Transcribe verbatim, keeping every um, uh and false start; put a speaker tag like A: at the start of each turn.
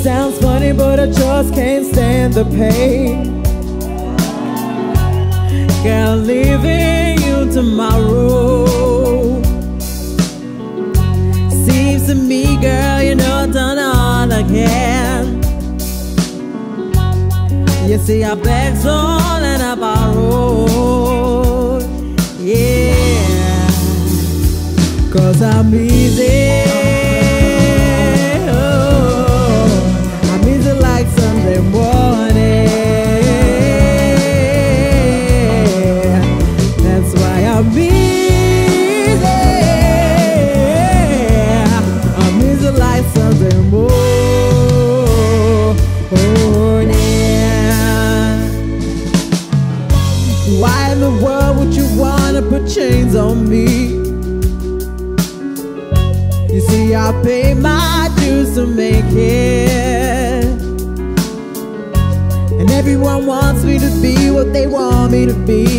A: Sounds funny, but I just can't stand the pain. Girl, leaving you tomorrow. Seems to me, girl, you know done all again. You see, I begged, stole, and I borrowed. Yeah, 'cause I'm easy. Why in the world would you wanna put chains on me? You see, I pay my dues to make it, and everyone wants me to be what they want me to be.